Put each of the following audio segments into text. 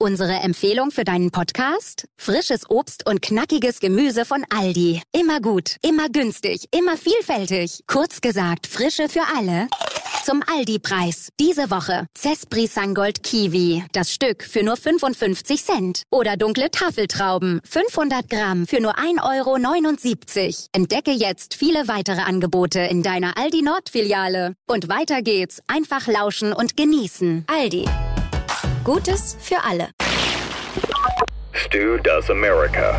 Unsere Empfehlung für deinen Podcast? Frisches Obst und knackiges Gemüse von Aldi. Immer gut, immer günstig, immer vielfältig. Kurz gesagt, Frische für alle. Zum Aldi-Preis. Diese Woche Cespri Sangold Kiwi. Das Stück für nur 55 Cent. Oder dunkle Tafeltrauben. 500 Gramm für nur 1,79 €. Entdecke jetzt viele weitere Angebote in deiner Aldi Nord-Filiale. Und weiter geht's. Einfach lauschen und genießen. Aldi. Gutes für alle. Stu Does America.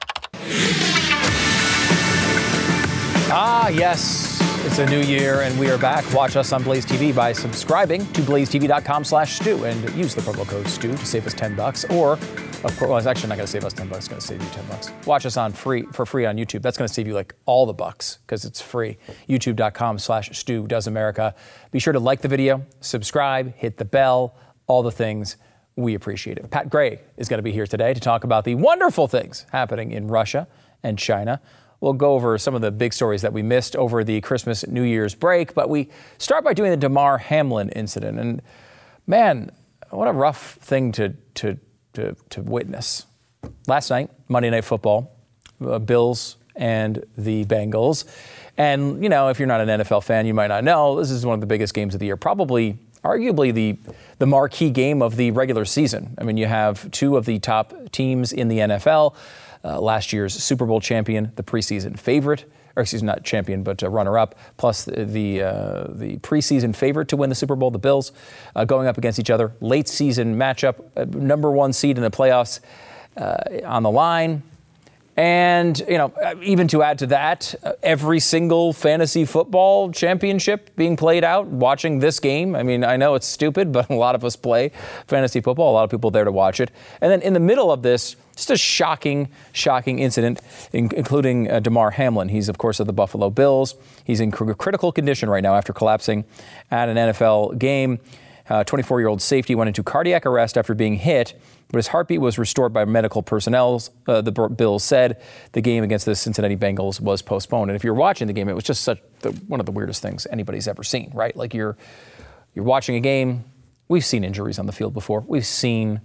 Ah, yes. It's a new year, and we are back. Watch us on Blaze TV by subscribing to blazetv.com/Stu and use the promo code Stu to save us $10. Or, of course, well, it's actually not going to save us $10. It's going to save you $10. Watch us for free on YouTube. That's going to save you like all the bucks because it's free. YouTube.com/Stu Does America. Be sure to like the video, subscribe, hit the bell, all the things. We appreciate it. Pat Gray is going to be here today to talk about the wonderful things happening in Russia and China. We'll go over some of the big stories that we missed over the Christmas New Year's break, but we start by doing the Damar Hamlin incident. And man, what a rough thing to witness. Last night, Monday Night Football, Bills and the Bengals. And, you know, if you're not an NFL fan, you might not know, this is one of the biggest games of the year, probably arguably the marquee game of the regular season. I mean, you have two of the top teams in the NFL, last year's Super Bowl champion, the preseason favorite, or excuse me, not champion, but runner-up, plus the preseason favorite to win the Super Bowl, the Bills, going up against each other. Late season matchup, number one seed in the playoffs on the line. And, you know, even to add to that, every single fantasy football championship being played out, watching this game. I mean, I know it's stupid, but a lot of us play fantasy football. A lot of people there to watch it. And then in the middle of this, just a shocking incident, including Damar Hamlin. He's, of course, of the Buffalo Bills. He's in critical condition right now after collapsing at an NFL game. 24-year-old safety went into cardiac arrest after being hit, but his heartbeat was restored by medical personnel. The Bills said the game against the Cincinnati Bengals was postponed. And if you're watching the game, it was just one of the weirdest things anybody's ever seen, right? Like you're watching a game. We've seen injuries on the field before. We've seen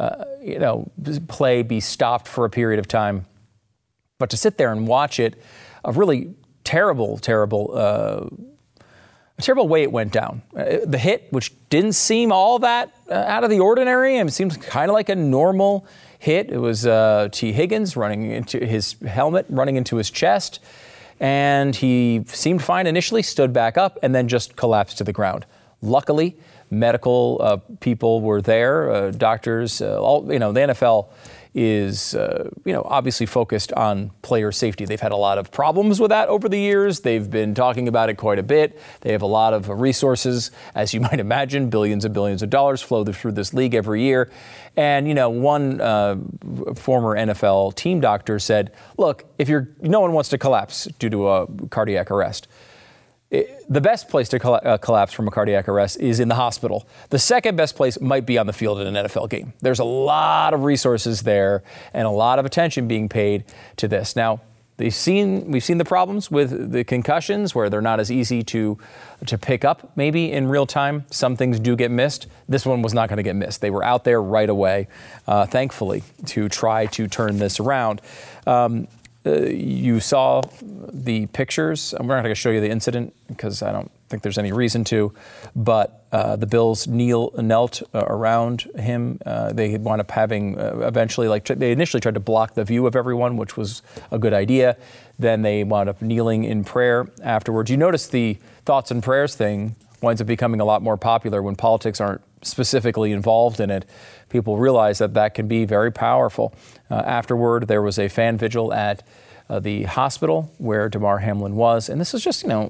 play be stopped for a period of time. But to sit there and watch it, a really terrible way it went down. The hit, which didn't seem all that out of the ordinary, and it seems kind of like a normal hit. It was T. Higgins running into his helmet, running into his chest, and he seemed fine initially, stood back up, and then just collapsed to the ground. Luckily, medical people were there, doctors, the NFL is, obviously focused on player safety. They've had a lot of problems with that over the years. They've been talking about it quite a bit. They have a lot of resources, as you might imagine. Billions and billions of dollars flow through this league every year. And, one former NFL team doctor said, look, no one wants to collapse due to a cardiac arrest. The best place to collapse from a cardiac arrest is in the hospital. The second best place might be on the field in an NFL game. There's a lot of resources there and a lot of attention being paid to this. Now, we've seen the problems with the concussions where they're not as easy to pick up maybe in real time. Some things do get missed. This one was not going to get missed. They were out there right away, thankfully, to try to turn this around. You saw the pictures. I'm not going to show you the incident because I don't think there's any reason to. But the Bills knelt around him. They wound up having eventually, they initially tried to block the view of everyone, which was a good idea. Then they wound up kneeling in prayer afterwards. You notice the thoughts and prayers thing winds up becoming a lot more popular when politics aren't specifically involved in it. People realize that can be very powerful. Afterward, there was a fan vigil at the hospital where Damar Hamlin was. And this is just, a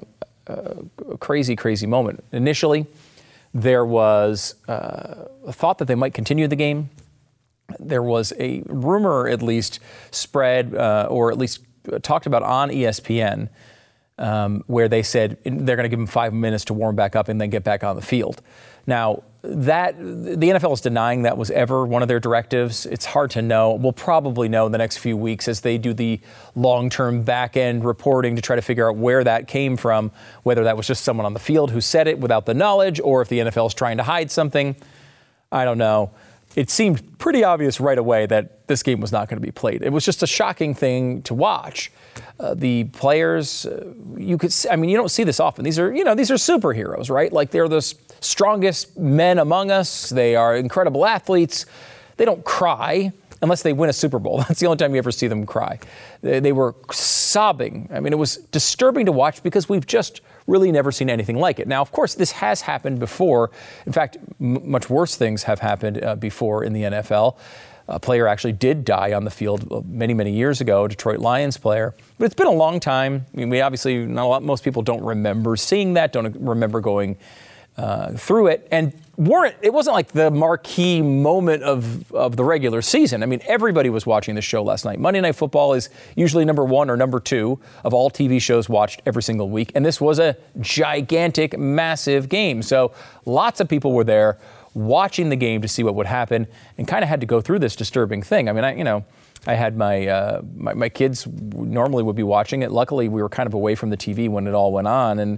crazy moment. Initially, there was a thought that they might continue the game. There was a rumor, at least, spread or at least talked about on ESPN where they said they're going to give him 5 minutes to warm back up and then get back on the field. Now, that the NFL is denying that was ever one of their directives. It's hard to know. We'll probably know in the next few weeks as they do the long-term back-end reporting to try to figure out where that came from, whether that was just someone on the field who said it without the knowledge or if the NFL is trying to hide something. I don't know. it seemed pretty obvious right away that this game was not going to be played. It was just a shocking thing to watch. The players, you don't see this often. These are superheroes, right? Like, they're the strongest men among us. They are incredible athletes. They don't cry unless they win a Super Bowl. That's the only time you ever see them cry. They were sobbing. I mean, it was disturbing to watch because we've just really never seen anything like it. Now, of course, this has happened before. In fact, much worse things have happened before in the NFL. A player actually did die on the field many, many years ago, a Detroit Lions player. But it's been a long time. I mean, most people don't remember seeing that, don't remember going through it. And it wasn't like the marquee moment of the regular season. I mean, everybody was watching this show last night. Monday Night Football is usually number 1 or number 2 of all TV shows watched every single week. And this was a gigantic, massive game. So lots of people were there watching the game to see what would happen and kind of had to go through this disturbing thing. I mean, I had my kids normally would be watching it. Luckily, we were kind of away from the TV when it all went on. And,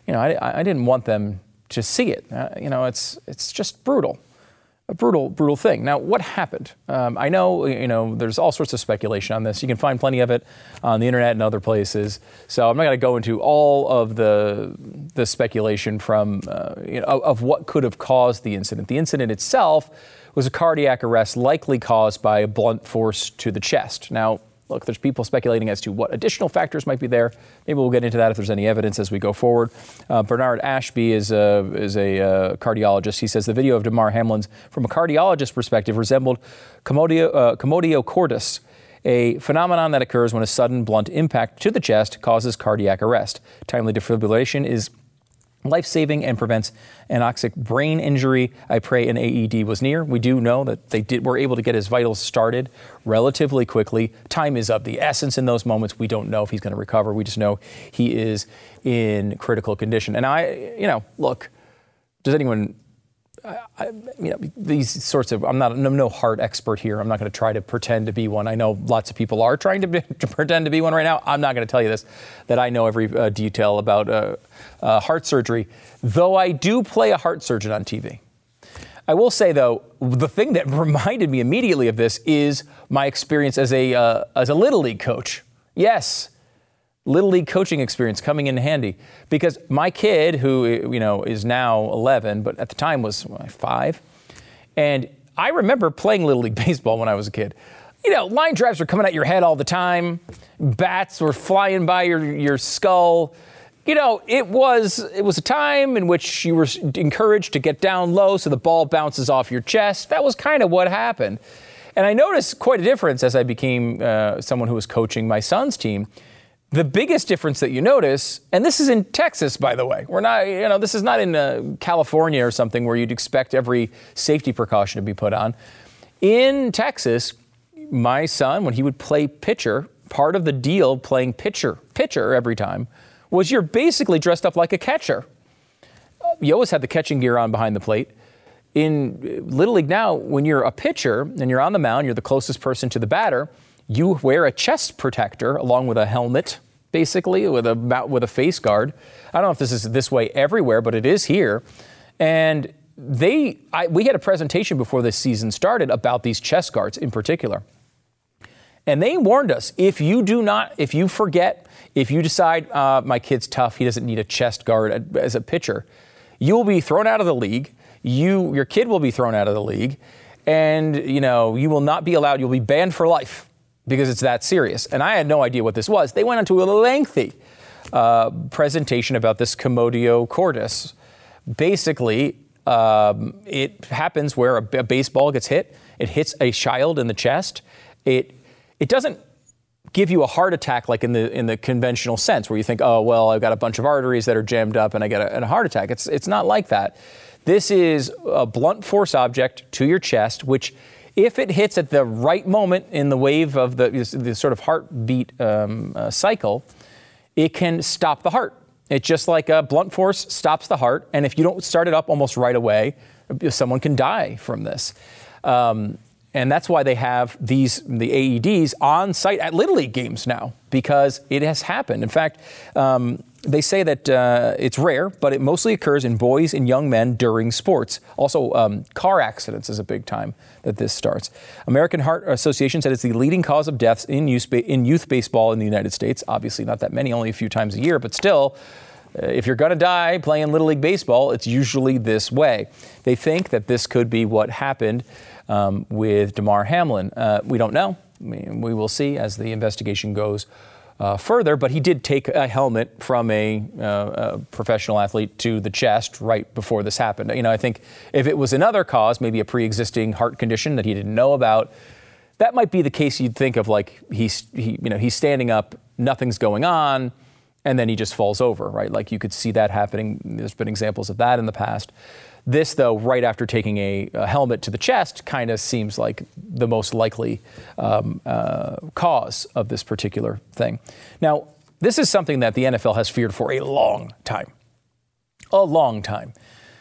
I didn't want them to see it. It's just brutal. A brutal thing. Now, what happened? I know, there's all sorts of speculation on this. You can find plenty of it on the internet and other places. So I'm not going to go into all of the speculation from, of what could have caused the incident. The incident itself was a cardiac arrest likely caused by a blunt force to the chest. Now, look, there's people speculating as to what additional factors might be there. Maybe we'll get into that if there's any evidence as we go forward. Bernard Ashby is a cardiologist. He says the video of Damar Hamlin's, from a cardiologist perspective, resembled commotio cordis, a phenomenon that occurs when a sudden blunt impact to the chest causes cardiac arrest. Timely defibrillation is life-saving and prevents anoxic brain injury. I pray an AED was near. We do know that were able to get his vitals started relatively quickly. Time is of the essence in those moments. We don't know if he's going to recover. We just know he is in critical condition. And look, does anyone, these sorts of, I'm no heart expert here. I'm not going to try to pretend to be one. I know lots of people are trying to pretend to be one right now. I'm not going to tell you this, that I know every detail about heart surgery, though I do play a heart surgeon on TV. I will say, though, the thing that reminded me immediately of this is my experience as a Little League coach. Yes, Little League coaching experience coming in handy, because my kid, who is now 11, but at the time was 5, and I remember playing Little League baseball when I was a kid. Line drives were coming at your head all the time. Bats were flying by your skull. It was a time in which you were encouraged to get down low so the ball bounces off your chest. That was kind of what happened. And I noticed quite a difference as I became someone who was coaching my son's team. The biggest difference that you notice, and this is in Texas, by the way, we're not, this is not in California or something where you'd expect every safety precaution to be put on. In Texas, my son, when he would play pitcher, part of the deal playing pitcher every time was you're basically dressed up like a catcher. You always had the catching gear on behind the plate. In Little League now, when you're a pitcher and you're on the mound, you're the closest person to the batter, you wear a chest protector along with a helmet, basically, with a face guard. I don't know if this is this way everywhere, but it is here. And we had a presentation before this season started about these chest guards in particular. And they warned us, if you forget, if you decide, my kid's tough, he doesn't need a chest guard as a pitcher, you will be thrown out of the league. Your kid will be thrown out of the league. And, you will not be allowed, you'll be banned for life, because it's that serious. And I had no idea what this was. They went into a lengthy presentation about this commotio cordis. Basically, it happens where a baseball gets hit. It hits a child in the chest. It doesn't give you a heart attack like in the conventional sense, where you think, oh, well, I've got a bunch of arteries that are jammed up and I get a heart attack. It's not like that. This is a blunt force object to your chest, which, if it hits at the right moment in the wave of the sort of heartbeat cycle, it can stop the heart. It's just like a blunt force stops the heart. And if you don't start it up almost right away, someone can die from this. And that's why they have the AEDs on site at Little League games now, because it has happened. In fact, They say that it's rare, but it mostly occurs in boys and young men during sports. Also, car accidents is a big time that this starts. American Heart Association said it's the leading cause of deaths in youth baseball in the United States. Obviously not that many, only a few times a year, but still, if you're going to die playing Little League Baseball, it's usually this way. They think that this could be what happened with Damar Hamlin. We don't know. I mean, we will see as the investigation goes further, but he did take a helmet from a professional athlete to the chest right before this happened. I think if it was another cause, maybe a pre-existing heart condition that he didn't know about, that might be the case. You'd think of like he's standing up, nothing's going on, and then he just falls over, right? Like you could see that happening. There's been examples of that in the past. This, though, right after taking a helmet to the chest, kind of seems like the most likely cause of this particular thing. Now, this is something that the NFL has feared for a long time. A long time.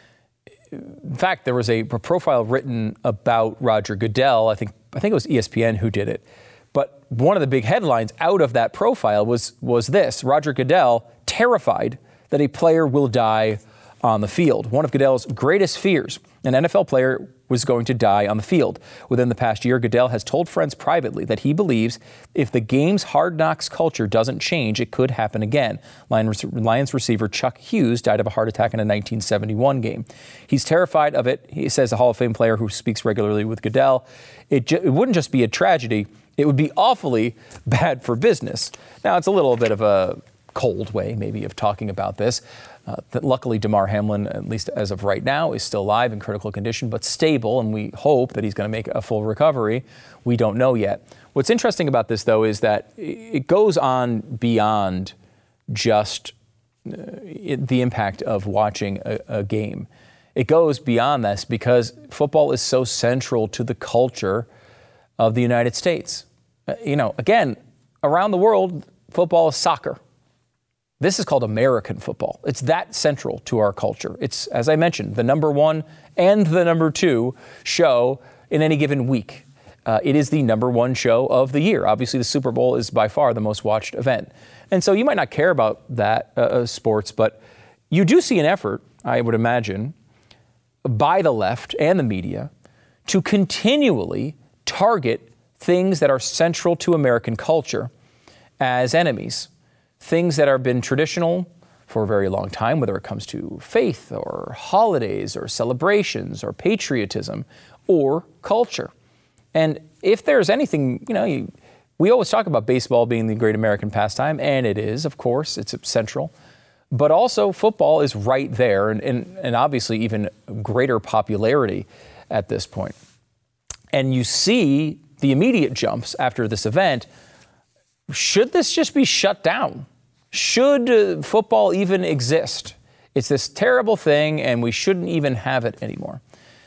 In fact, there was a profile written about Roger Goodell. I think it was ESPN who did it. But one of the big headlines out of that profile was this: Roger Goodell terrified that a player will die on the field. One of Goodell's greatest fears, an NFL player was going to die on the field. Within the past year, Goodell has told friends privately that he believes if the game's hard knocks culture doesn't change, it could happen again. Lions receiver Chuck Hughes died of a heart attack in a 1971 game. He's terrified of it. He says, a Hall of Fame player who speaks regularly with Goodell, it wouldn't just be a tragedy, it would be awfully bad for business. Now, it's a little bit of a cold way, maybe, of talking about this. Luckily, Damar Hamlin, at least as of right now, is still alive in critical condition, but stable, and we hope that he's going to make a full recovery. We don't know yet. What's interesting about this, though, is that it goes on beyond just the impact of watching a game. It goes beyond this because football is so central to the culture of the United States. Again, around the world, football is soccer. This is called American football. It's that central to our culture. It's, as I mentioned, the number one and the number two show in any given week. It is the number one show of the year. Obviously, the Super Bowl is by far the most watched event. And so you might not care about that sports, but you do see an effort, I would imagine, by the left and the media to continually target things that are central to American culture as enemies. Things that have been traditional for a very long time, whether it comes to faith or holidays or celebrations or patriotism or culture. And if there's anything, we always talk about baseball being the great American pastime, and it is, of course, it's central. But also football is right there and obviously even greater popularity at this point. And you see the immediate jumps after this event. Should this just be shut down? Should football even exist? It's this terrible thing, and we shouldn't even have it anymore.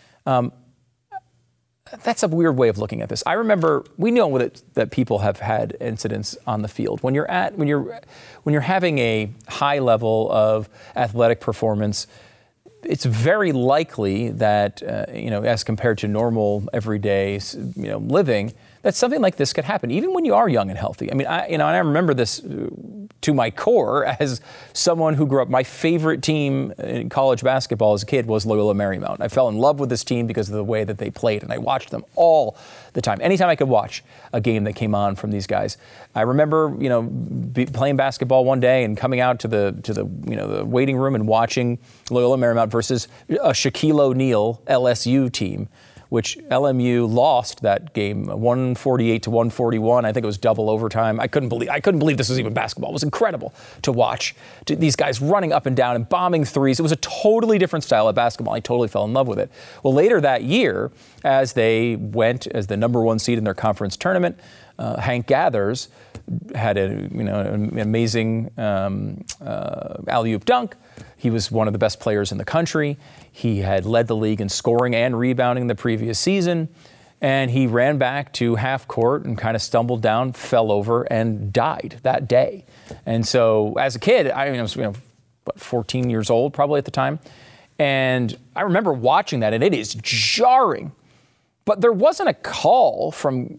That's a weird way of looking at this. I remember, we know that people have had incidents on the field. When you're having a high level of athletic performance, it's very likely that as compared to normal everyday living, that something like this could happen, even when you are young and healthy. I mean, I remember this to my core as someone who grew up. My favorite team in college basketball as a kid was Loyola Marymount. I fell in love with this team because of the way that they played, and I watched them all the time. Anytime I could watch a game that came on from these guys. I remember, playing basketball one day and coming out to the waiting room and watching Loyola Marymount versus a Shaquille O'Neal LSU team, which LMU lost that game 148-141. I think it was double overtime. I couldn't believe this was even basketball. It was incredible to watch these guys running up and down and bombing threes. It was a totally different style of basketball. I totally fell in love with it. Well, later that year, as they went as the number one seed in their conference tournament, Hank Gathers had an amazing alley-oop dunk. He was one of the best players in the country. He had led the league in scoring and rebounding the previous season. And he ran back to half court and kind of stumbled down, fell over, and died that day. And so as a kid, I was 14 years old probably at the time. And I remember watching that, and it is jarring. But there wasn't a call from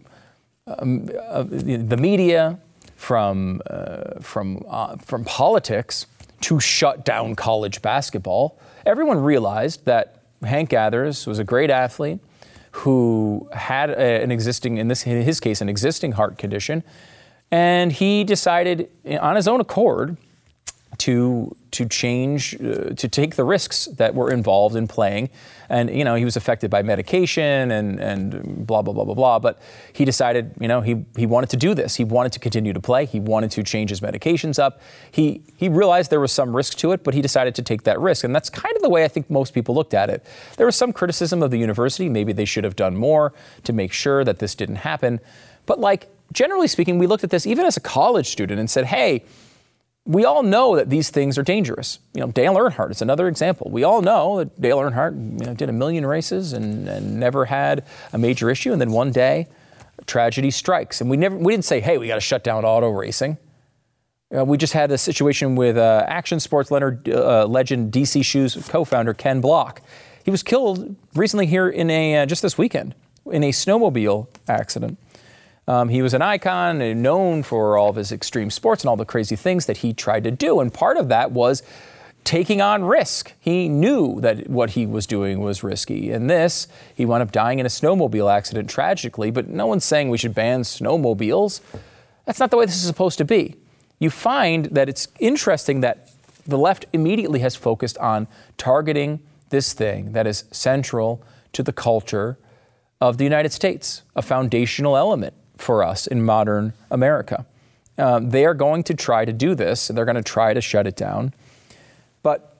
the media, from politics, to shut down college basketball. Everyone realized that Hank Gathers was a great athlete who had in his case, an existing heart condition. And he decided on his own accord to take the risks that were involved in playing. And, he was affected by medication and blah, blah, blah, blah, blah. But he decided, he wanted to do this. He wanted to continue to play. He wanted to change his medications up. He realized there was some risk to it, but he decided to take that risk. And that's kind of the way I think most people looked at it. There was some criticism of the university. Maybe they should have done more to make sure that this didn't happen. But generally speaking, we looked at this even as a college student and said, hey, we all know that these things are dangerous. Dale Earnhardt is another example. We all know that Dale Earnhardt did 1 million races and never had a major issue. And then one day, tragedy strikes. And we didn't say, hey, we got to shut down auto racing. We just had a situation with action sports legend DC Shoes co-founder Ken Block. He was killed recently here just this weekend in a snowmobile accident. He was an icon and known for all of his extreme sports and all the crazy things that he tried to do. And part of that was taking on risk. He knew that what he was doing was risky. And he wound up dying in a snowmobile accident tragically. But no one's saying we should ban snowmobiles. That's not the way this is supposed to be. You find that it's interesting that the left immediately has focused on targeting this thing that is central to the culture of the United States, a foundational element for us in modern America. They are going to try to do this, and they're going to try to shut it down. But,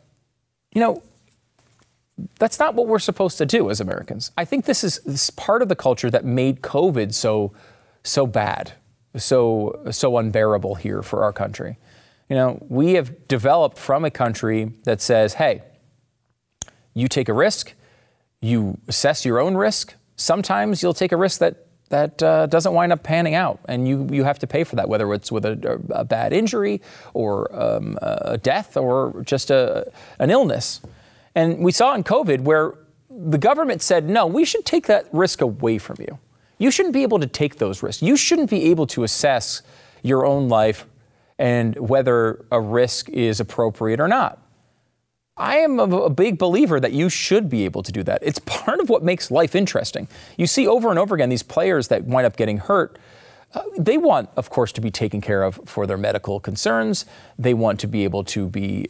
that's not what we're supposed to do as Americans. I think this is part of the culture that made COVID so bad, so unbearable here for our country. We have developed from a country that says, hey, you take a risk, you assess your own risk. Sometimes you'll take a risk that doesn't wind up panning out, and you have to pay for that, whether it's with a bad injury or a death or just an illness. And we saw in COVID where the government said, no, we should take that risk away from you. You shouldn't be able to take those risks. You shouldn't be able to assess your own life and whether a risk is appropriate or not. I am a big believer that you should be able to do that. It's part of what makes life interesting. You see over and over again these players that wind up getting hurt. They want, of course, to be taken care of for their medical concerns. They want to be able to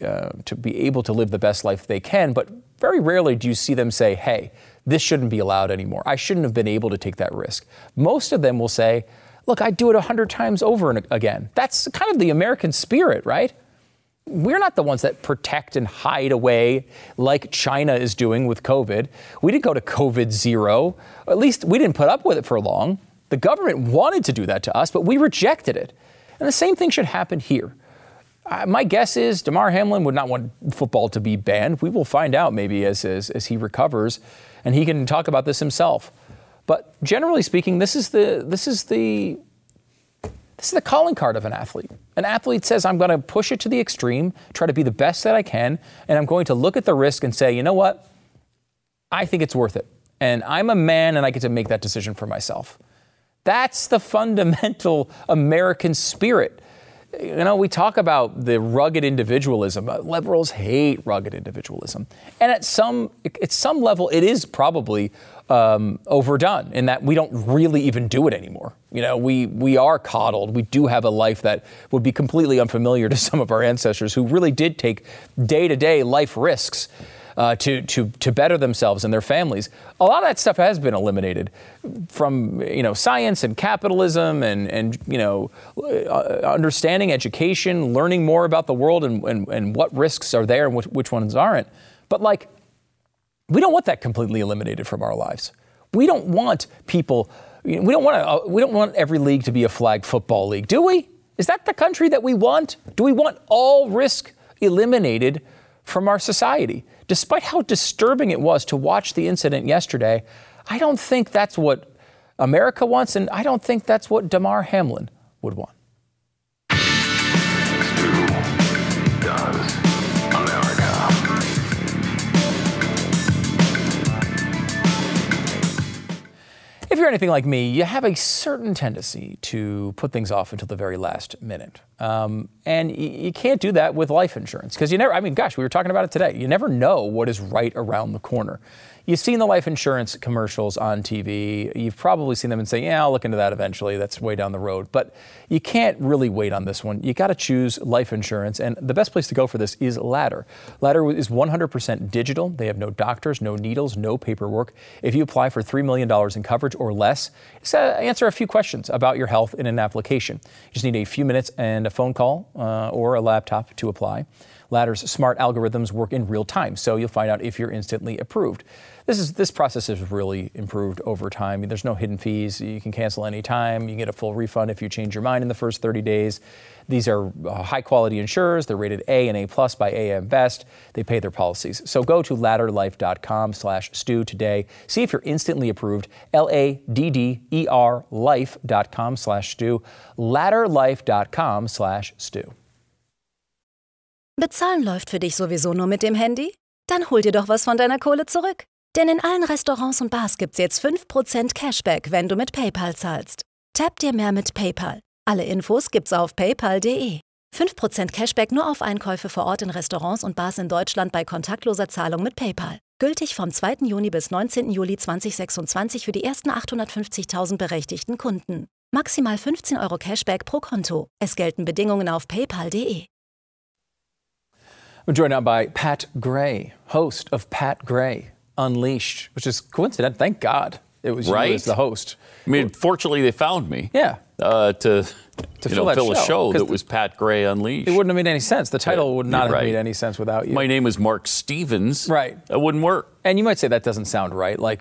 live the best life they can. But very rarely do you see them say, hey, this shouldn't be allowed anymore. I shouldn't have been able to take that risk. Most of them will say, look, I'd do it 100 times over and again. That's kind of the American spirit, right? We're not the ones that protect and hide away like China is doing with COVID. We didn't go to COVID zero. At least we didn't put up with it for long. The government wanted to do that to us, but we rejected it. And the same thing should happen here. My guess is Damar Hamlin would not want football to be banned. We will find out maybe as he recovers, and he can talk about this himself. But generally speaking, this is the calling card of an athlete. An athlete says, I'm going to push it to the extreme, try to be the best that I can, and I'm going to look at the risk and say, you know what? I think it's worth it. And I'm a man, and I get to make that decision for myself. That's the fundamental American spirit. We talk about the rugged individualism. Liberals hate rugged individualism. And at some level, it is probably overdone in that we don't really even do it anymore. We are coddled. We do have a life that would be completely unfamiliar to some of our ancestors who really did take day-to-day life risks to better themselves and their families. A lot of that stuff has been eliminated from science and capitalism and understanding education, learning more about the world and what risks are there and which ones aren't. But we don't want that completely eliminated from our lives. We don't want people. We don't want every league to be a flag football league, do we? Is that the country that we want? Do we want all risk eliminated from our society? Despite how disturbing it was to watch the incident yesterday, I don't think that's what America wants, and I don't think that's what Damar Hamlin would want. If you're anything like me, you have a certain tendency to put things off until the very last minute. And you can't do that with life insurance because we were talking about it today. You never know what is right around the corner. You've seen the life insurance commercials on TV. You've probably seen them and say, yeah, I'll look into that eventually. That's way down the road. But you can't really wait on this one. You got to choose life insurance. And the best place to go for this is Ladder. Ladder is 100% digital. They have no doctors, no needles, no paperwork. If you apply for $3 million in coverage or less, just answer a few questions about your health in an application. You just need a few minutes and a phone call or a laptop to apply. Ladder's smart algorithms work in real time, so you'll find out if you're instantly approved. This process has really improved over time. There's no hidden fees. You can cancel any time. You can get a full refund if you change your mind in the first 30 days. These are high-quality insurers. They're rated A and A+ by AM Best. They pay their policies. So go to ladderlife.com/Stu today. See if you're instantly approved. LADDER life.com/Stu. Ladderlife.com/Stu. Bezahlen läuft für dich sowieso nur mit dem Handy? Dann hol dir doch was von deiner Kohle zurück. Denn in allen Restaurants und Bars gibt's jetzt 5% Cashback, wenn du mit PayPal zahlst. Tap dir mehr mit PayPal. Alle Infos gibt's auf paypal.de. 5% Cashback nur auf Einkäufe vor Ort in Restaurants und Bars in Deutschland bei kontaktloser Zahlung mit PayPal. Gültig vom 2. Juni bis 19. Juli 2026 für die ersten 850.000 berechtigten Kunden. Maximal 15 € Cashback pro Konto. Es gelten Bedingungen auf paypal.de. I'm joined now by Pat Gray, host of Pat Gray Unleashed, which is coincidental. Thank God it was you as the host. I mean, fortunately, they found me. Yeah. To fill a show that was Pat Gray Unleashed. It wouldn't have made any sense. The title would not have made any sense without you. My name is Mark Stevens. Right. That wouldn't work. And you might say that doesn't sound right. Like,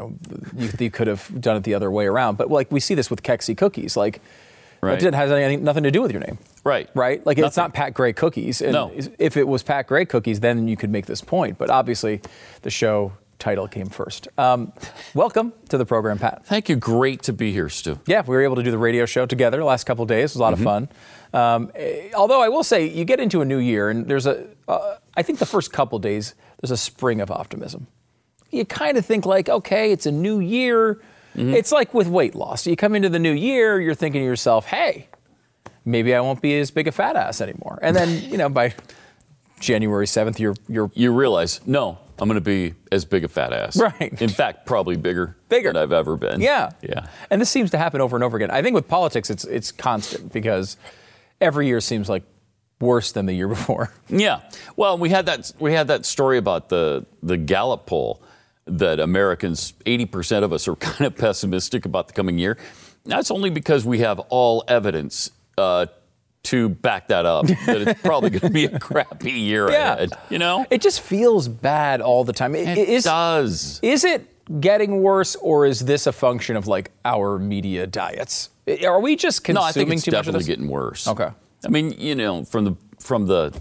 you could have done it the other way around. But like we see this with Kexi Cookies. Like, it has nothing to do with your name. Right. Like, nothing. It's not Pat Gray Cookies. And no. If it was Pat Gray Cookies, then you could make this point. But obviously, the show title came first. Welcome to the program, Pat. Thank you. Great to be here, Stu. Yeah, we were able to do the radio show together the last couple of days. It was a lot of fun. Although I will say, you get into a new year, and there's I think the first couple of days, there's a spring of optimism. You kind of think like, okay, it's a new year. It's like with weight loss. You come into the new year, you're thinking to yourself, hey, maybe I won't be as big a fat ass anymore. And then, by January 7th, you realize, no, I'm going to be as big a fat ass. Right. In fact, probably bigger than I've ever been. Yeah. Yeah. And this seems to happen over and over again. I think with politics, it's constant because every year seems like worse than the year before. Yeah. Well, we had that story about the Gallup poll that Americans, 80% of us are kind of pessimistic about the coming year. That's only because we have all evidence to back that up, that it's probably going to be a crappy year ahead. It just feels bad all the time. It does. Is it getting worse, or is this a function of like our media diets? Are we just consuming too much of this? No, I think it's definitely getting worse. Okay. I mean, from the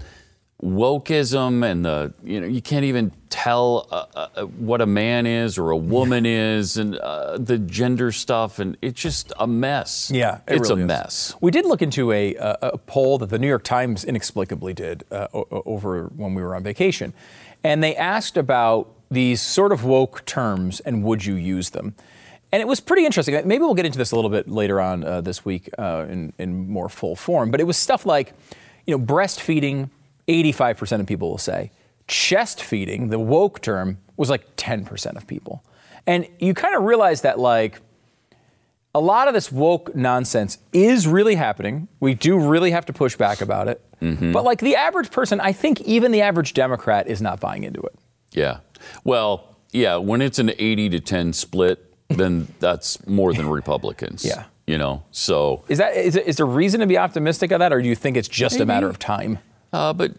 wokeism and you can't even tell what a man is or a woman is, and the gender stuff, and it's just a mess. Yeah, it's really a mess. We did look into a poll that the New York Times inexplicably did over when we were on vacation, and they asked about these sort of woke terms and would you use them. And it was pretty interesting. Maybe we'll get into this a little bit later on this week in more full form, but it was stuff like, breastfeeding. 85% of people will say. Chest feeding, the woke term, was like 10% of people. And you kind of realize that like a lot of this woke nonsense is really happening. We do really have to push back about it. But like the average person, I think even the average Democrat is not buying into it. Yeah. Well, yeah, when it's an 80-10 split, then that's more than Republicans. Yeah. So. Is there reason to be optimistic of that, or do you think it's just a matter of time? But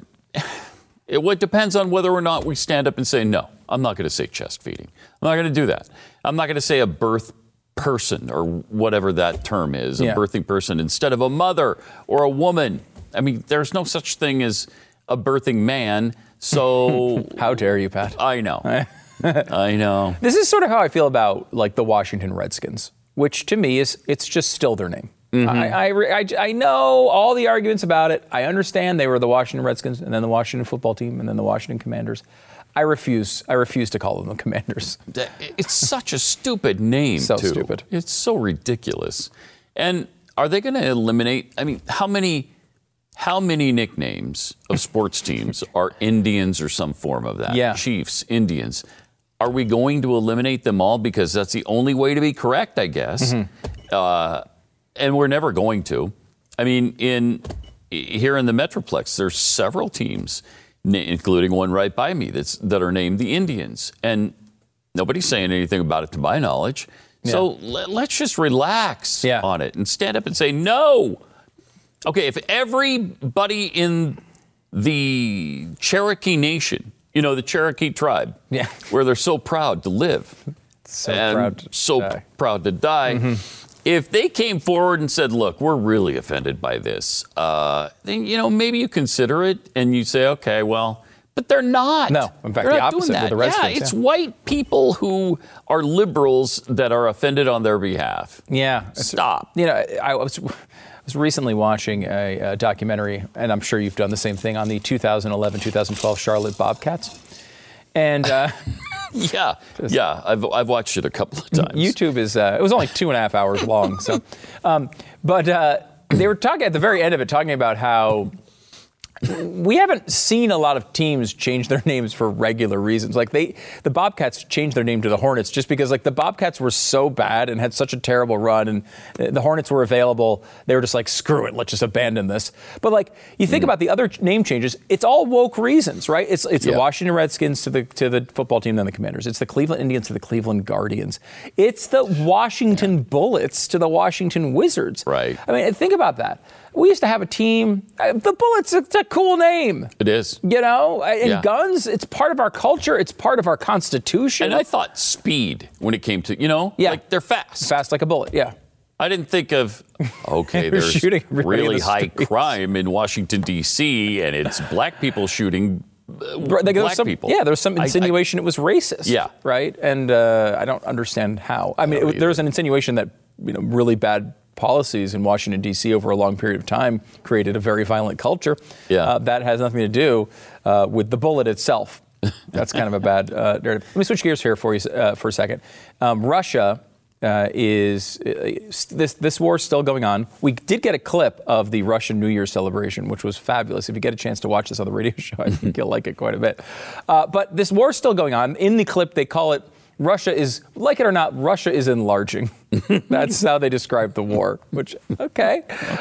it depends on whether or not we stand up and say, no, I'm not going to say chest feeding. I'm not going to do that. I'm not going to say a birth person or whatever that term is, a birthing person instead of a mother or a woman. I mean, there's no such thing as a birthing man. So how dare you, Pat? I know. I know. This is sort of how I feel about like the Washington Redskins, which to me it's just still their name. I know all the arguments about it. I understand they were the Washington Redskins and then the Washington football team and then the Washington Commanders. I refuse to call them the Commanders. It's such a stupid name, So too. stupid. It's so ridiculous. And are they going to eliminate? I mean, how many nicknames of sports teams are Indians or some form of that? Yeah. Chiefs, Indians. Are we going to eliminate them all because that's the only way to be correct, I guess? Mm-hmm. And we're never going to. I mean, here in the Metroplex, there's several teams, including one right by me, that are named the Indians. And nobody's saying anything about it to my knowledge. So let's just relax on it and stand up and say, no. Okay, if everybody in the Cherokee Nation, the Cherokee tribe, where they're so proud to live proud to die, if they came forward and said, look, we're really offended by this, then, maybe you consider it and you say, okay, well, but they're not. No, in fact, the opposite with the Redskins. It's white people who are liberals that are offended on their behalf. Yeah. Stop. I was recently watching a documentary, and I'm sure you've done the same thing, on the 2011-2012 Charlotte Bobcats. And I've watched it a couple of times. YouTube it was only 2.5 hours long. So, but they were talking at the very end of it, talking about how we haven't seen a lot of teams change their names for regular reasons. Like the Bobcats changed their name to the Hornets just because the Bobcats were so bad and had such a terrible run, and the Hornets were available. They were just like, screw it, let's just abandon this. But you think about the other name changes, it's all woke reasons, right? It's the Washington Redskins to the football team, then the Commanders. It's the Cleveland Indians to the Cleveland Guardians. It's the Washington Bullets to the Washington Wizards. Right. I mean, think about that. We used to have a team, the Bullets, it's a cool name. It is. And guns, it's part of our culture. It's part of our Constitution. And I thought speed when it came to, like they're fast. Fast like a bullet, yeah. I didn't think of, there's really high crime in Washington, D.C., and it's black people shooting black people. Yeah, there was some insinuation it was racist. Yeah. Right? And I don't understand how. I mean, there was an insinuation that, really bad policies in Washington, D.C. over a long period of time created a very violent culture. Yeah. That has nothing to do with the bullet itself. That's kind of a bad narrative. Let me switch gears here for you for a second. Russia is this war is still going on. We did get a clip of the Russian New Year celebration, which was fabulous. If you get a chance to watch this on the radio show, I think you'll like it quite a bit. But this war is still going on. In the clip, they call it, Russia is, like it or not, Russia is enlarging. That's how they describe the war, which, okay.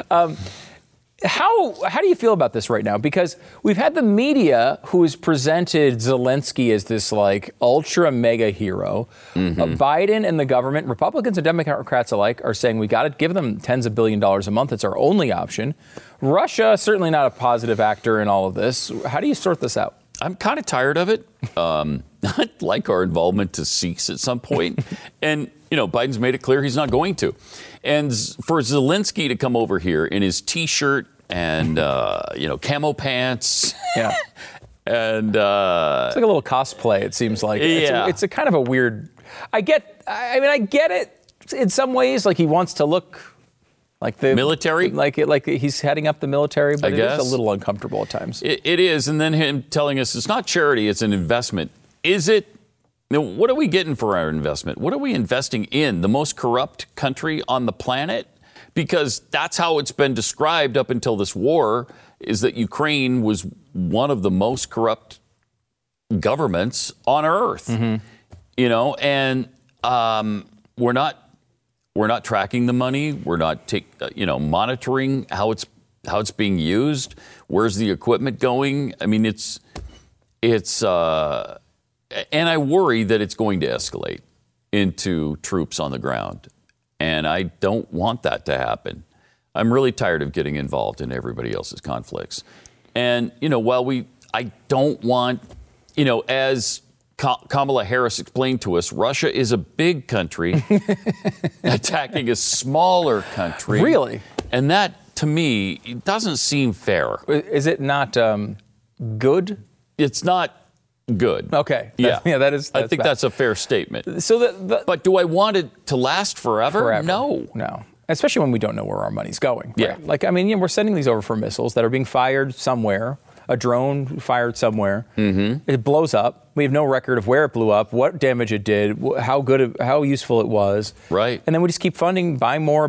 How do you feel about this right now? Because we've had the media who has presented Zelensky as this ultra mega hero. Biden and the government, Republicans and Democrats alike, are saying we got to give them tens of $billions a month. It's our only option. Russia, certainly not a positive actor in all of this. How do you sort this out? I'm kind of tired of it. I'd like our involvement to cease at some point. And, Biden's made it clear he's not going to. And for Zelensky to come over here in his T-shirt and, camo pants. Yeah. And it's like a little cosplay, it seems like. It's a kind of a weird. I get it in some ways. He wants to look like the military, like he's heading up the military, but it is a little uncomfortable at times. It is, and then him telling us it's not charity, it's an investment. Is it? What are we getting for our investment? What are we investing in? The most corrupt country on the planet? Because that's how it's been described up until this war, is that Ukraine was one of the most corrupt governments on earth. And we're not tracking the money. We're not monitoring how it's being used. Where's the equipment going? I mean, it's and I worry that it's going to escalate into troops on the ground. And I don't want that to happen. I'm really tired of getting involved in everybody else's conflicts. And, while I don't want, as Kamala Harris explained to us, Russia is a big country attacking a smaller country. Really? And that, to me, it doesn't seem fair. Is it not good? It's not good. Okay. That is. I think that's a fair statement. So, but do I want it to last forever? No. Especially when we don't know where our money's going. Yeah. Right? We're sending these over for missiles that are being fired somewhere. a drone fired somewhere. It blows up. We have no record of where it blew up, what damage it did, how useful it was. Right. And then we just keep funding, buy more.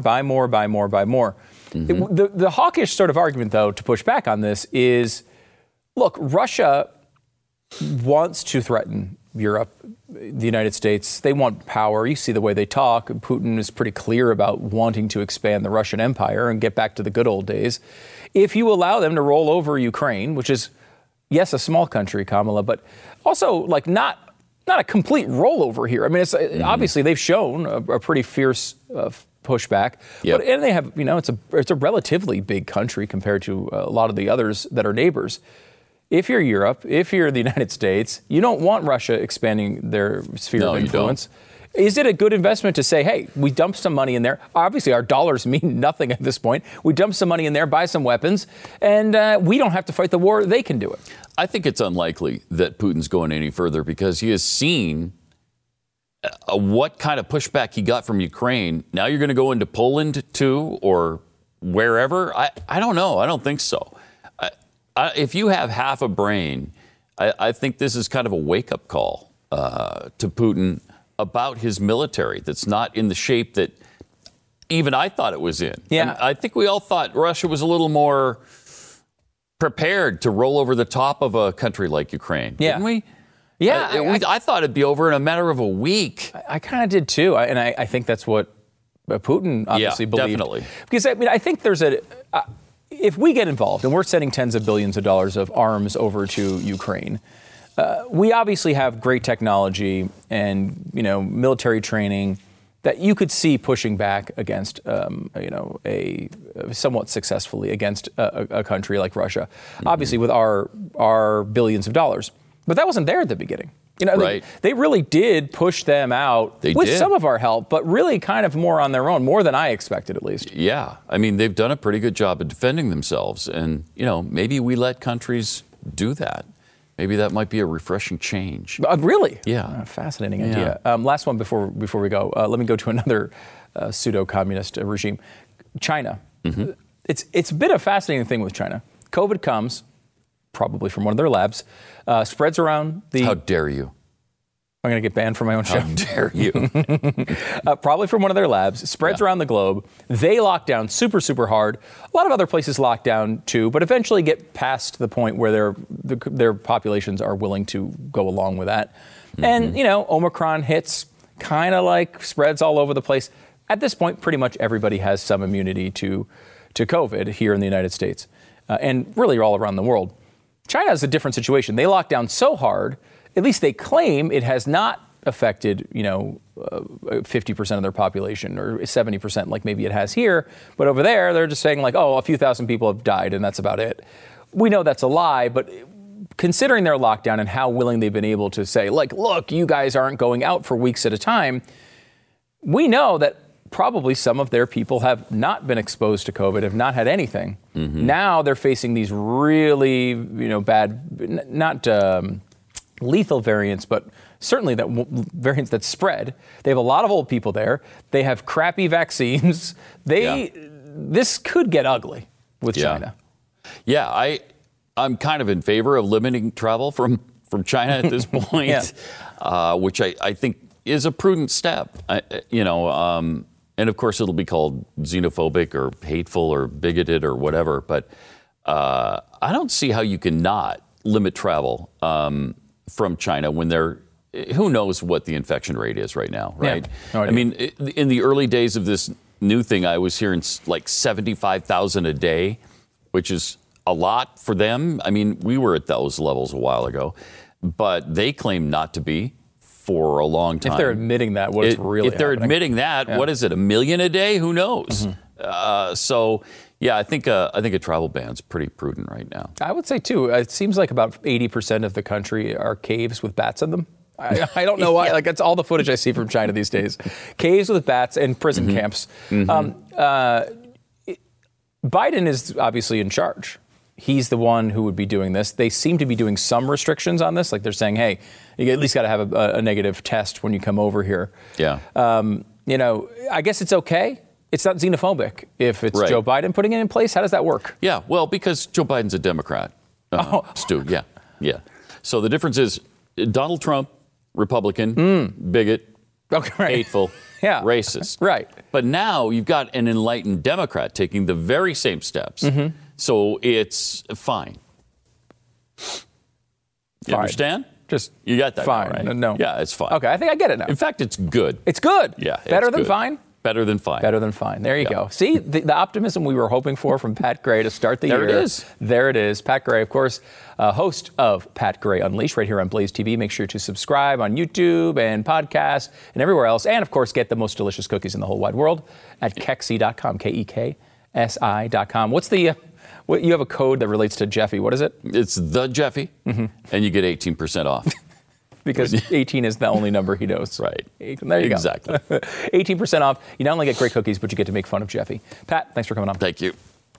The hawkish sort of argument, though, to push back on this is, look, Russia wants to threaten Europe, the United States. They want power. You see the way they talk. Putin is pretty clear about wanting to expand the Russian Empire and get back to the good old days. If you allow them to roll over Ukraine, which is, yes, a small country, Kamala, but also like not a complete rollover here. I mean, it's obviously they've shown a pretty fierce pushback, and they have, it's a relatively big country compared to a lot of the others that are neighbors. If you're Europe, if you're the United States, you don't want Russia expanding their sphere of influence. Is it a good investment to say, hey, we dump some money in there? Obviously, our dollars mean nothing at this point. We dump some money in there, buy some weapons, and we don't have to fight the war. They can do it. I think it's unlikely that Putin's going any further because he has seen what kind of pushback he got from Ukraine. Now you're going to go into Poland, too, or wherever? I don't know. I don't think so. If you have half a brain, I think this is kind of a wake-up call to Putin about his military that's not in the shape that even I thought it was in. Yeah. And I think we all thought Russia was a little more prepared to roll over the top of a country like Ukraine, didn't we? Yeah. I thought it'd be over in a matter of a week. I kind of did, too. And I think that's what Putin obviously believed. Definitely. Because, I think there's if we get involved and we're sending tens of billions of dollars of arms over to Ukraine, we obviously have great technology and, military training that you could see pushing back against, somewhat successfully against a country like Russia, obviously with our billions of dollars. But that wasn't there at the beginning. Right. They really did push them out some of our help, but really kind of more on their own, more than I expected at least. Yeah. I mean, they've done a pretty good job of defending themselves. And, maybe we let countries do that. Maybe that might be a refreshing change. Really? Yeah. Fascinating idea. Last one before we go. Let me go to another pseudo-communist regime. China. It's been a fascinating thing with China. COVID comes, probably from one of their labs, spreads around the... How dare you? I'm going to get banned from my own show. How dare you? Probably from one of their labs, spreads around the globe. They lock down super, super hard. A lot of other places lock down too, but eventually get past the point where their populations are willing to go along with that. And, Omicron hits, kind of like spreads all over the place. At this point, pretty much everybody has some immunity to COVID here in the United States and really all around the world. China is a different situation. They lock down so hard, at least they claim it has not affected, 50% of their population or 70% like maybe it has here. But over there, they're just saying like, a few thousand people have died and that's about it. We know that's a lie, but considering their lockdown and how willing they've been able to say, like, look, you guys aren't going out for weeks at a time, we know that probably some of their people have not been exposed to COVID, have not had anything. Now they're facing these really, bad, not lethal variants, but certainly that variants that spread. They have a lot of old people there. They have crappy vaccines. This could get ugly with China. Yeah, I'm kind of in favor of limiting travel from China at this point, which I think is a prudent step. And of course, it'll be called xenophobic or hateful or bigoted or whatever. But I don't see how you can not limit travel from China when who knows what the infection rate is right now, right? Yeah, no idea. I mean, in the early days of this new thing, I was hearing like 75,000 a day, which is a lot for them. I mean, we were at those levels a while ago, but they claim not to be for a long time. If they're admitting that, what's really If they're happening? admitting that, what is it, 1 million a day? Who knows? I think a travel ban's pretty prudent right now. I would say, too, it seems like about 80% of the country are caves with bats in them. I don't know why. Like, that's all the footage I see from China these days. Caves with bats and prison camps. Biden is obviously in charge. He's the one who would be doing this. They seem to be doing some restrictions on this. Like they're saying, hey, you at least got to have a negative test when you come over here. Yeah. I guess it's okay. It's not xenophobic if it's Joe Biden putting it in place. How does that work? Yeah, well, because Joe Biden's a Democrat. Stu. Yeah. So the difference is Donald Trump, Republican, bigot, hateful, racist. Right. But now you've got an enlightened Democrat taking the very same steps. So it's fine. You understand? Just you got that fine. Now, right? No. Yeah, it's fine. Okay, I think I get it now. In fact, it's good. It's good. Yeah. Better than fine? Better than fine. Better than fine. There you go. See, the optimism we were hoping for from Pat Gray to start the year. There it is. There it is. Pat Gray, of course, host of Pat Gray Unleashed right here on Blaze TV. Make sure to subscribe on YouTube and podcasts and everywhere else. And, of course, get the most delicious cookies in the whole wide world at Keksi.com, KEKSI.com. What's the... you have a code that relates to Jeffy. What is it? It's the Jeffy, and you get 18% off. Because 18 is the only number he knows. Right. There you exactly. go. 18% off. You not only get great cookies, but you get to make fun of Jeffy. Pat, thanks for coming on. Thank you.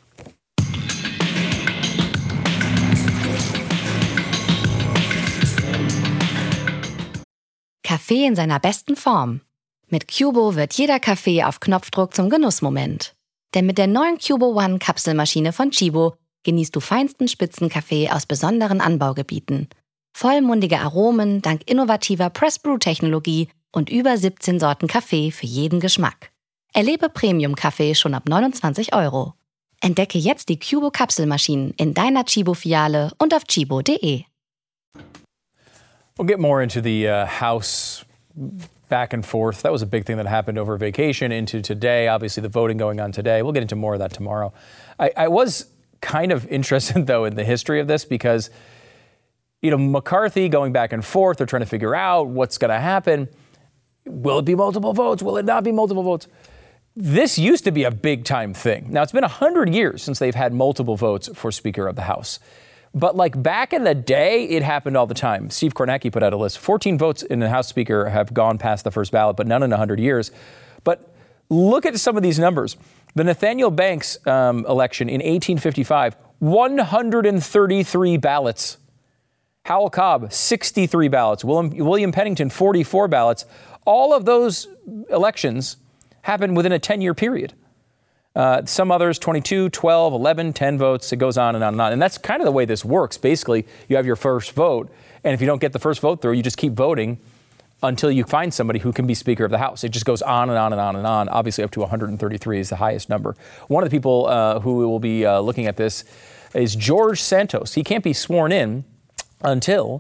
Kaffee in seiner besten Form. Mit Cubo wird jeder Kaffee auf Knopfdruck zum Genussmoment. Denn mit der neuen Cubo One Kapselmaschine von Chibo genießt du feinsten Spitzenkaffee aus besonderen Anbaugebieten. Vollmundige Aromen dank innovativer Press-Brew-Technologie und über 17 Sorten Kaffee für jeden Geschmack. Erlebe Premium-Kaffee schon ab 29 €. Entdecke jetzt die Cubo Kapselmaschinen in deiner Chibo-Filiale und auf chibo.de. We'll get more into the House back and forth. That was a big thing that happened over vacation into today. Obviously, the voting going on today. We'll get into more of that tomorrow. I was kind of interested, though, in the history of this because, you know, McCarthy going back and forth, they're trying to figure out what's going to happen. Will it be multiple votes? Will it not be multiple votes? This used to be a big-time thing. Now, it's been 100 years since they've had multiple votes for Speaker of the House. But like back in the day, it happened all the time. Steve Kornacki put out a list. 14 votes in the House Speaker have gone past the first ballot, but none in 100 years. But look at some of these numbers. The Nathaniel Banks election in 1855, 133 ballots. Howell Cobb, 63 ballots. William Pennington, 44 ballots. All of those elections happened within a 10-year period. Some others, 22, 12, 11, 10 votes. It goes on and on and on. And that's kind of the way this works. Basically, you have your first vote, and if you don't get the first vote through, you just keep voting until you find somebody who can be Speaker of the House. It just goes on and on and on and on. Obviously, up to 133 is the highest number. One of the people who will be looking at this is George Santos. He can't be sworn in until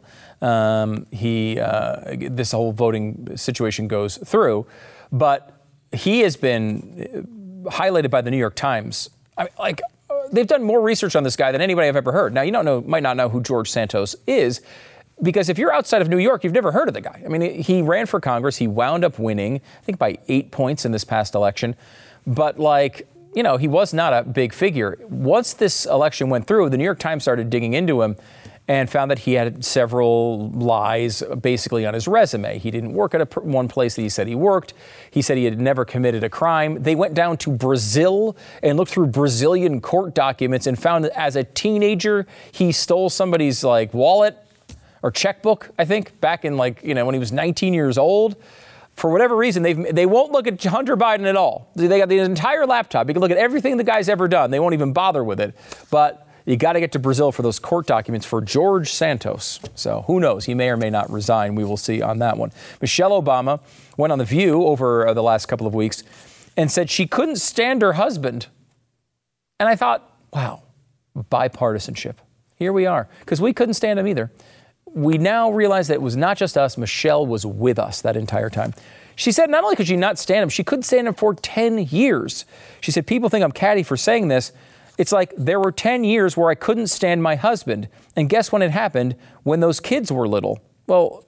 this whole voting situation goes through. But he has been highlighted by the New York Times. They've done more research on this guy than anybody I've ever heard. Now, you might not know who George Santos is, because if you're outside of New York, you've never heard of the guy. I mean, he ran for Congress. He wound up winning, I think, by 8 points in this past election. But he was not a big figure. Once this election went through, the New York Times started digging into him and found that he had several lies basically on his resume. He didn't work at one place that he said he worked. He said he had never committed a crime. They went down to Brazil and looked through Brazilian court documents and found that as a teenager, he stole somebody's wallet or checkbook, I think, back in when he was 19 years old. For whatever reason, they won't look at Hunter Biden at all. They got the entire laptop. You can look at everything the guy's ever done. They won't even bother with it. But you got to get to Brazil for those court documents for George Santos. So who knows? He may or may not resign. We will see on that one. Michelle Obama went on The View over the last couple of weeks and said she couldn't stand her husband. And I thought, wow, bipartisanship. Here we are. Because we couldn't stand him either. We now realize that it was not just us. Michelle was with us that entire time. She said not only could she not stand him, she couldn't stand him for 10 years. She said, people think I'm catty for saying this. It's like there were 10 years where I couldn't stand my husband. And guess when it happened? When those kids were little. Well,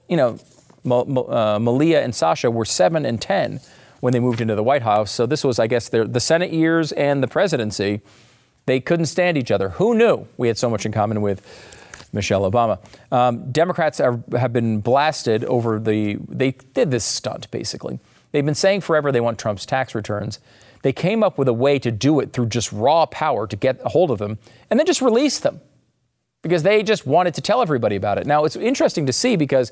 Malia and Sasha were 7 and 10 when they moved into the White House. So this was, I guess, the Senate years and the presidency. They couldn't stand each other. Who knew we had so much in common with Michelle Obama? Democrats have been blasted over they did this stunt, basically. They've been saying forever they want Trump's tax returns. They came up with a way to do it through just raw power to get a hold of them and then just release them because they just wanted to tell everybody about it. Now, it's interesting to see because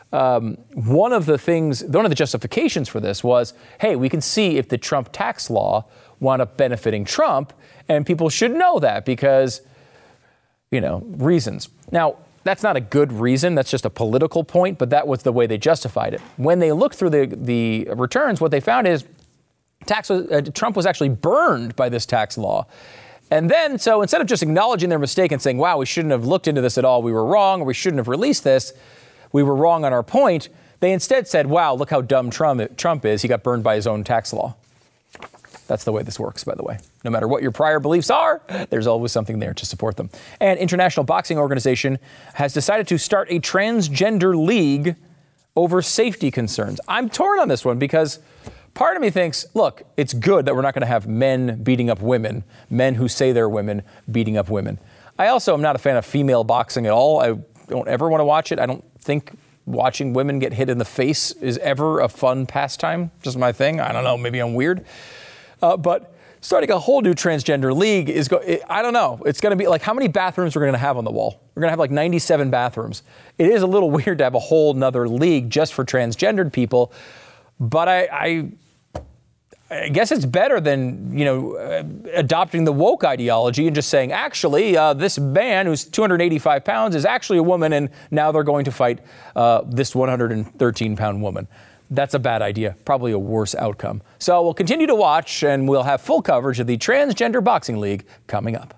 one of the justifications for this was, hey, we can see if the Trump tax law wound up benefiting Trump, and people should know that because reasons. Now, that's not a good reason. That's just a political point, but that was the way they justified it. When they looked through the returns, what they found is Trump was actually burned by this tax law. And then, so instead of just acknowledging their mistake and saying, wow, we shouldn't have looked into this at all, we were wrong, or we shouldn't have released this, we were wrong on our point, they instead said, wow, look how dumb Trump is. He got burned by his own tax law. That's the way this works, by the way. No matter what your prior beliefs are, there's always something there to support them. And International Boxing Organization has decided to start a transgender league over safety concerns. I'm torn on this one because part of me thinks, look, it's good that we're not going to have men beating up women, men who say they're women beating up women. I also am not a fan of female boxing at all. I don't ever want to watch it. I don't think watching women get hit in the face is ever a fun pastime. Just my thing. I don't know. Maybe I'm weird. But starting a whole new transgender league I don't know. It's going to be like how many bathrooms we're going to have on the wall. We're going to have like 97 bathrooms. It is a little weird to have a whole nother league just for transgendered people. But I guess it's better than, adopting the woke ideology and just saying, actually, this man who's 285 pounds is actually a woman, and now they're going to fight this 113-pound woman. That's a bad idea, probably a worse outcome. So we'll continue to watch, and we'll have full coverage of the Transgender Boxing League coming up.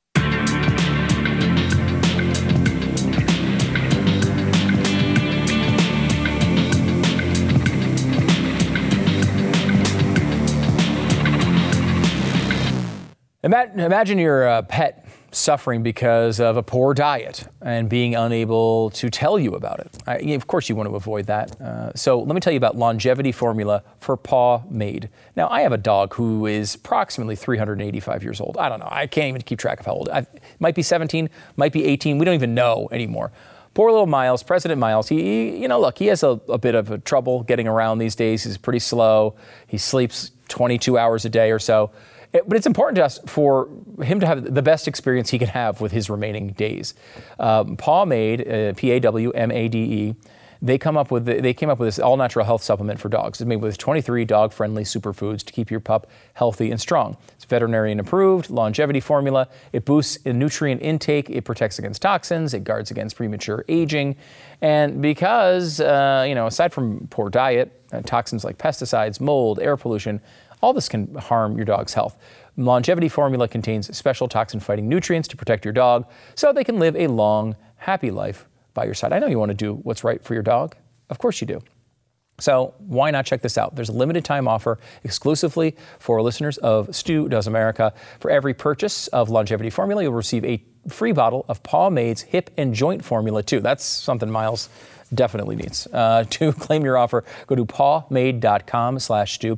Imagine your pet suffering because of a poor diet and being unable to tell you about it. Of course, you want to avoid that. So let me tell you about longevity formula for Paw Made. Now, I have a dog who is approximately 385 years old. I don't know. I can't even keep track of how old. Might be 17, might be 18. We don't even know anymore. Poor little Miles, President Miles, he has a bit of trouble getting around these days. He's pretty slow. He sleeps 22 hours a day or so. But it's important to us for him to have the best experience he can have with his remaining days. Paw Made, P-A-W-M-A-D-E, they came up with this all-natural health supplement for dogs. It's made with 23 dog-friendly superfoods to keep your pup healthy and strong. It's veterinarian-approved, longevity formula. It boosts nutrient intake. It protects against toxins. It guards against premature aging. And because, aside from poor diet, toxins like pesticides, mold, air pollution, all this can harm your dog's health. Longevity formula contains special toxin-fighting nutrients to protect your dog so they can live a long, happy life by your side. I know you want to do what's right for your dog. Of course you do. So why not check this out? There's a limited time offer exclusively for listeners of Stu Does America. For every purchase of longevity formula, you'll receive a free bottle of Paw Made's hip and joint formula too. That's something Miles definitely needs. To claim your offer, go to pawmade.com/Stu,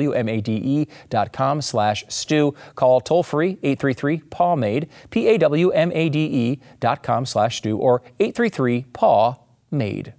pawmade.com/Stu. Call toll free 833-PAW-MADE, pawmade.com/Stu, or 833-PAW-MADE.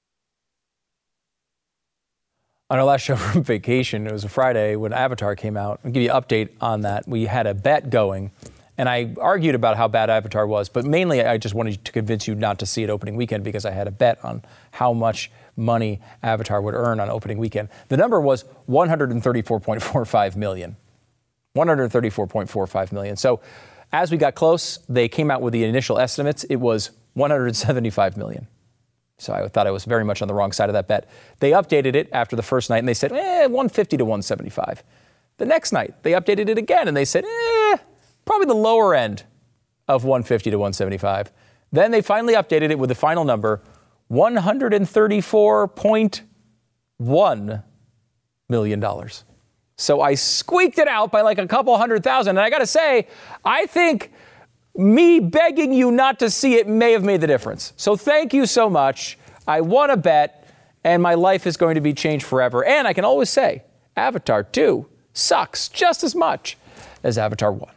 On our last show from vacation, it was a Friday when Avatar came out. I'll give you an update on that. We had a bet going, and I argued about how bad Avatar was, but mainly I just wanted to convince you not to see it opening weekend because I had a bet on how much money Avatar would earn on opening weekend. The number was $134.45 million. $134.45 million. So as we got close, they came out with the initial estimates. It was $175 million. So I thought I was very much on the wrong side of that bet. They updated it after the first night, and they said, 150 to 175. The next night, they updated it again, and they said, probably the lower end of 150 to 175. Then they finally updated it with the final number, $134.1 million. So I squeaked it out by like a couple $100,000. And I got to say, I think me begging you not to see it may have made the difference. So thank you so much. I won a bet, and my life is going to be changed forever. And I can always say, Avatar 2 sucks just as much as Avatar 1.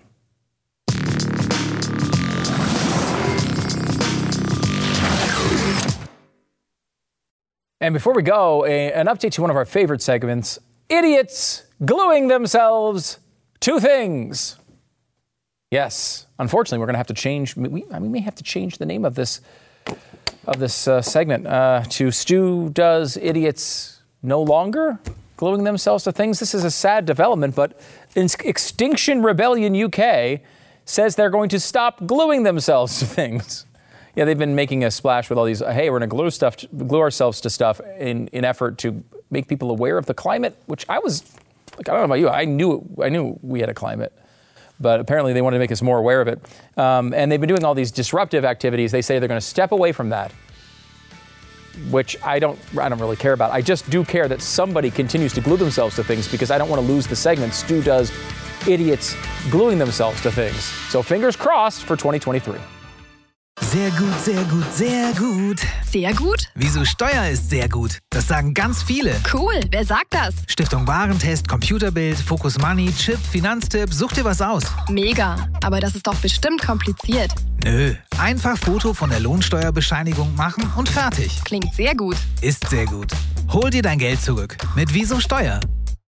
And before we go, an update to one of our favorite segments, idiots gluing themselves to things. Yes, unfortunately, we're going to have to change. We may have to change the name of this segment to Stu Does Idiots No Longer Gluing Themselves to Things. This is a sad development, but in Extinction Rebellion UK says they're going to stop gluing themselves to things. Yeah, they've been making a splash with all these, hey, we're going to glue ourselves to stuff in effort to make people aware of the climate, which I was, like, I don't know about you, I knew we had a climate, but apparently they wanted to make us more aware of it. And they've been doing all these disruptive activities. They say they're going to step away from that, which I don't really care about. I just do care that somebody continues to glue themselves to things because I don't want to lose the segment Stu does idiots gluing themselves to things. So fingers crossed for 2023. Sehr gut, sehr gut, sehr gut. Sehr gut? Wieso Steuer ist sehr gut? Das sagen ganz viele. Cool, wer sagt das? Stiftung Warentest, Computerbild, Focus Money, Chip, Finanztipp, such dir was aus. Mega, aber das ist doch bestimmt kompliziert. Nö, einfach Foto von der Lohnsteuerbescheinigung machen und fertig. Klingt sehr gut. Ist sehr gut. Hol dir dein Geld zurück mit Wieso Steuer.